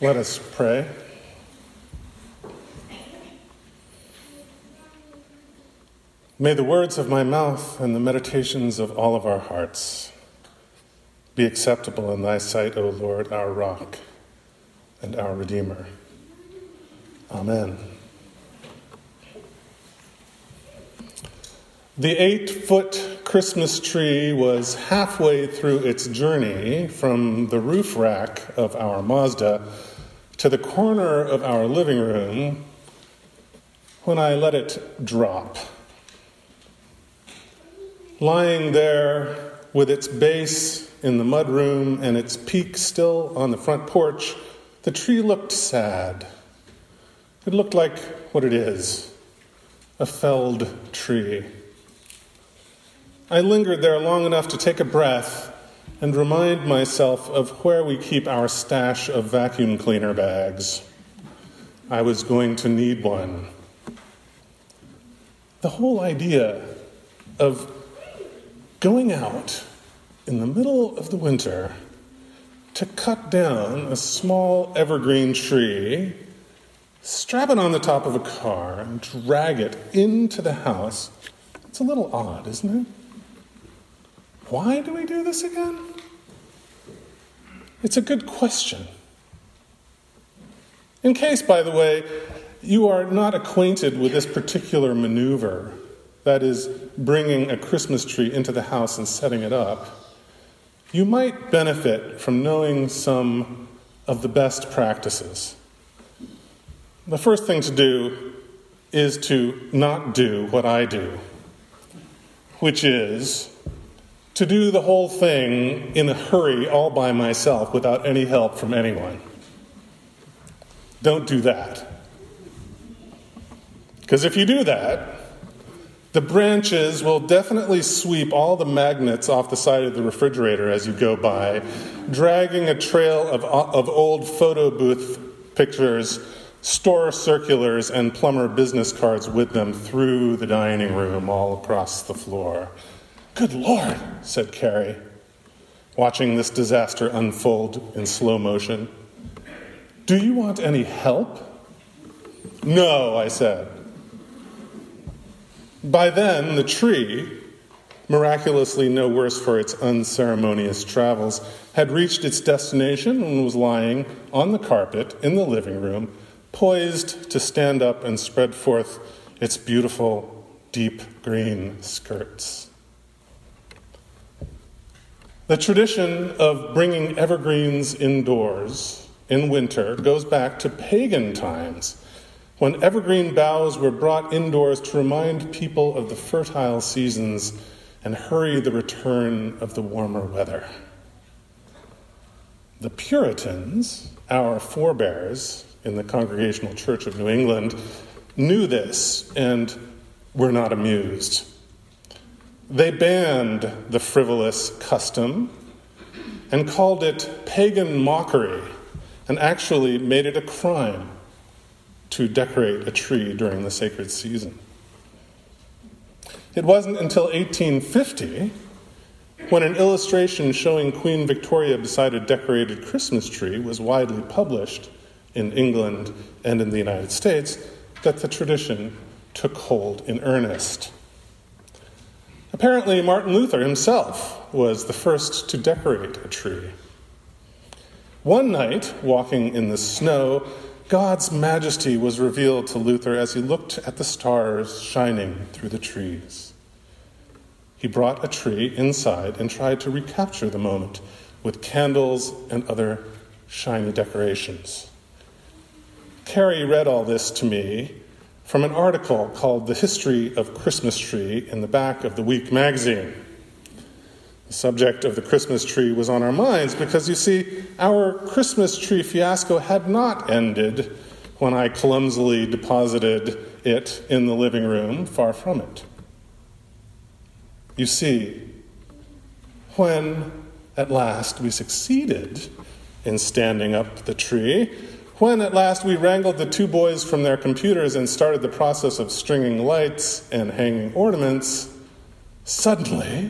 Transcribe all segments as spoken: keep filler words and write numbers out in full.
Let us pray. May the words of my mouth and the meditations of all of our hearts be acceptable in thy sight, O Lord, our rock and our Redeemer. Amen. The eight-foot Christmas tree was halfway through its journey from the roof rack of our Mazda to the corner of our living room when I let it drop. Lying there with its base in the mudroom and its peak still on the front porch, the tree looked sad. It looked like what it is, a felled tree. I lingered there long enough to take a breath and remind myself of where we keep our stash of vacuum cleaner bags. I was going to need one. The whole idea of going out in the middle of the winter to cut down a small evergreen tree, strap it on the top of a car, and drag it into the house, it's a little odd, isn't it? Why do we do this again? It's a good question. In case, by the way, you are not acquainted with this particular maneuver, that is, bringing a Christmas tree into the house and setting it up, you might benefit from knowing some of the best practices. The first thing to do is to not do what I do, which is to do the whole thing in a hurry all by myself without any help from anyone. Don't do that. Because if you do that, the branches will definitely sweep all the magnets off the side of the refrigerator as you go by, dragging a trail of, of old photo booth pictures, store circulars, and plumber business cards with them through the dining room all across the floor. "Good Lord," said Carrie, watching this disaster unfold in slow motion. "Do you want any help?" "No," I said. By then, the tree, miraculously no worse for its unceremonious travels, had reached its destination and was lying on the carpet in the living room, poised to stand up and spread forth its beautiful, deep green skirts. The tradition of bringing evergreens indoors in winter goes back to pagan times, when evergreen boughs were brought indoors to remind people of the fertile seasons and hurry the return of the warmer weather. The Puritans, our forebears in the Congregational Church of New England, knew this and were not amused. They banned the frivolous custom and called it pagan mockery, and actually made it a crime to decorate a tree during the sacred season. It wasn't until eighteen fifty, when an illustration showing Queen Victoria beside a decorated Christmas tree was widely published in England and in the United States, that the tradition took hold in earnest. Apparently, Martin Luther himself was the first to decorate a tree. One night, walking in the snow, God's majesty was revealed to Luther as he looked at the stars shining through the trees. He brought a tree inside and tried to recapture the moment with candles and other shiny decorations. Carrie read all this to me from an article called The History of Christmas Tree in the back of the Week magazine. The subject of the Christmas tree was on our minds because, you see, our Christmas tree fiasco had not ended when I clumsily deposited it in the living room, far from it. You see, when at last we succeeded in standing up the tree, when at last we wrangled the two boys from their computers and started the process of stringing lights and hanging ornaments, suddenly,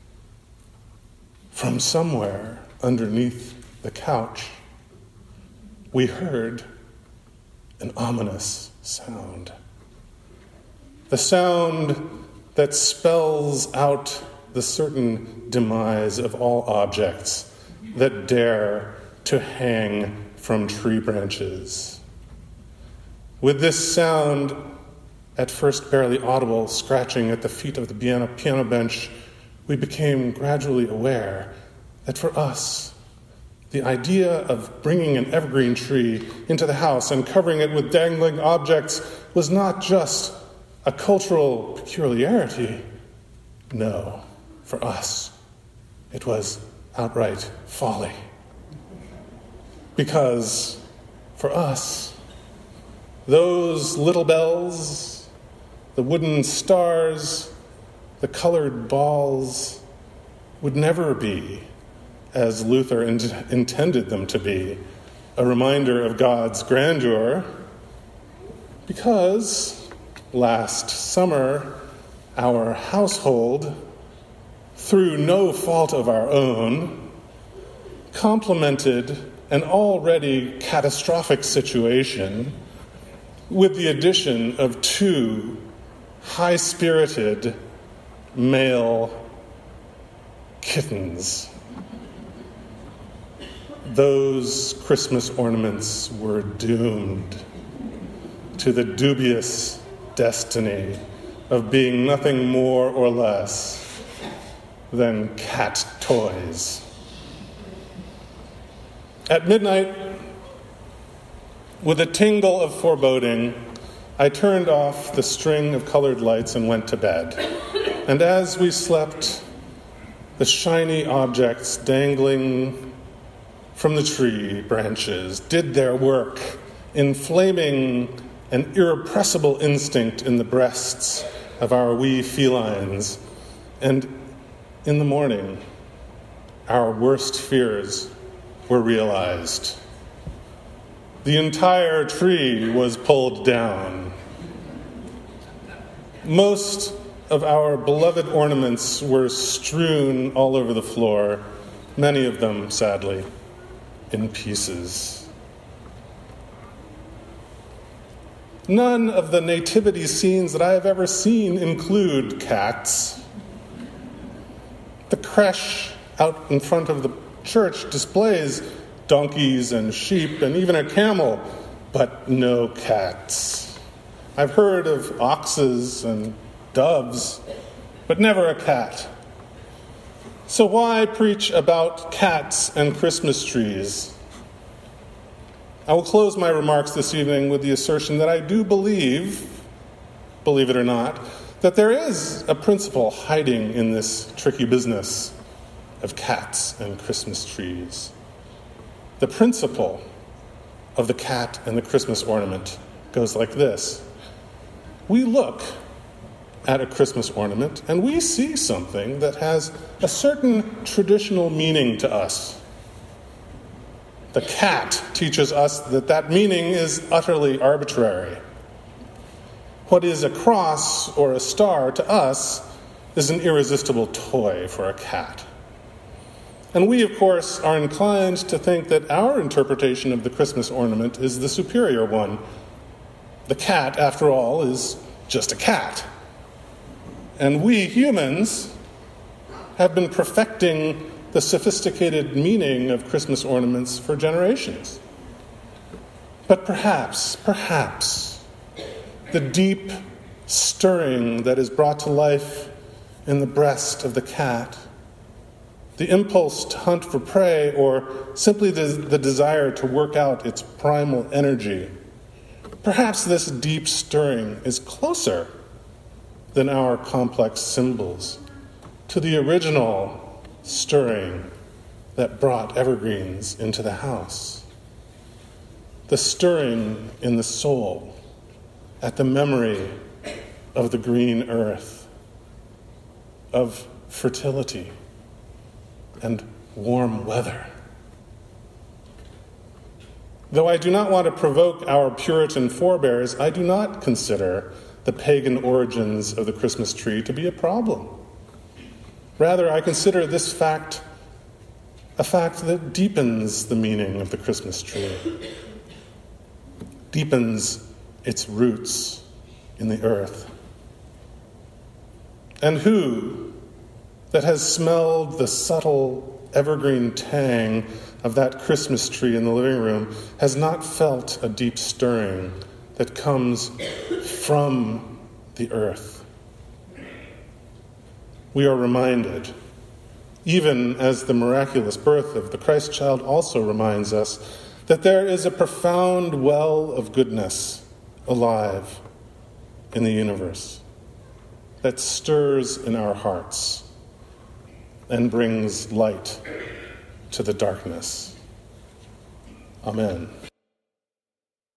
from somewhere underneath the couch, we heard an ominous sound. The sound that spells out the certain demise of all objects that dare to hang from tree branches. With this sound, at first barely audible, scratching at the feet of the piano, piano bench, we became gradually aware that for us, the idea of bringing an evergreen tree into the house and covering it with dangling objects was not just a cultural peculiarity. No, for us, it was outright folly. Because for us, those little bells, the wooden stars, the colored balls would never be, as Luther in- intended them to be, a reminder of God's grandeur, because last summer our household, through no fault of our own, complemented an already catastrophic situation with the addition of two high-spirited male kittens. Those Christmas ornaments were doomed to the dubious destiny of being nothing more or less than cat toys. At midnight, with a tingle of foreboding, I turned off the string of colored lights and went to bed. And as we slept, the shiny objects dangling from the tree branches did their work, inflaming an irrepressible instinct in the breasts of our wee felines. And in the morning, our worst fears were realized. The entire tree was pulled down. Most of our beloved ornaments were strewn all over the floor, many of them, sadly, in pieces. None of the nativity scenes that I have ever seen include cats. The creche out in front of the church displays donkeys and sheep and even a camel, but no cats. I've heard of oxes and doves, but never a cat. So why preach about cats and Christmas trees? I will close my remarks this evening with the assertion that I do believe, believe it or not, that there is a principle hiding in this tricky business of cats and Christmas trees. The principle of the cat and the Christmas ornament goes like this. We look at a Christmas ornament and we see something that has a certain traditional meaning to us. The cat teaches us that that meaning is utterly arbitrary. What is a cross or a star to us is an irresistible toy for a cat. And we, of course, are inclined to think that our interpretation of the Christmas ornament is the superior one. The cat, after all, is just a cat. And we humans have been perfecting the sophisticated meaning of Christmas ornaments for generations. But perhaps, perhaps, the deep stirring that is brought to life in the breast of the cat, the impulse to hunt for prey, or simply the, the desire to work out its primal energy, perhaps this deep stirring is closer than our complex symbols to the original stirring that brought evergreens into the house. The stirring in the soul at the memory of the green earth, of fertility and warm weather. Though I do not want to provoke our Puritan forebears, I do not consider the pagan origins of the Christmas tree to be a problem. Rather, I consider this fact a fact that deepens the meaning of the Christmas tree. deepens its roots in the earth? And who that has smelled the subtle evergreen tang of that Christmas tree in the living room has not felt a deep stirring that comes from the earth? We are reminded, even as the miraculous birth of the Christ child also reminds us, that there is a profound well of goodness alive in the universe that stirs in our hearts and brings light to the darkness. Amen.